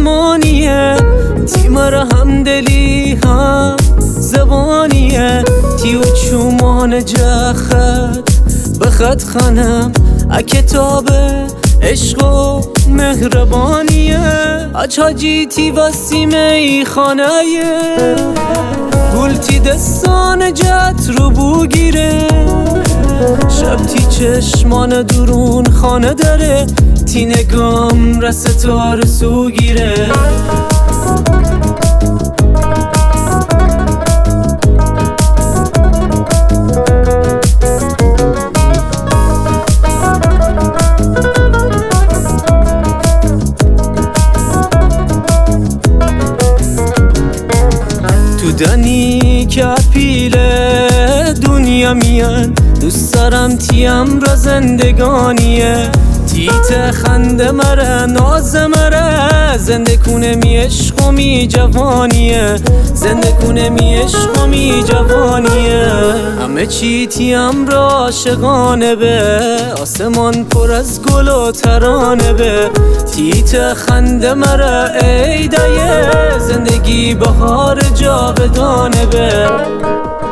آسمانیه، تی مرا همدلی هم زبانیه، تی و چومان جخت بخط خانم کتاب عشق و مهربانیه، اچاجی تی وسیم ای خانه گلتی دستان جت رو بوگیره، شب تی چشمان درون خانه داره، تی نگام رسه تا رسو گیره. تو دنی که پیل دنیا میان، دوست دارم تیم را زندگانیه، تیت خنده مره ناز مره، زنده کنه می عشق و می جوانیه، زنده کنه می عشق و می جوانیه. همه چی تیم را عاشقانه به، آسمان پر از گل و ترانه به، تیت خنده مره ای دایه، زندگی بهار جاودانه به.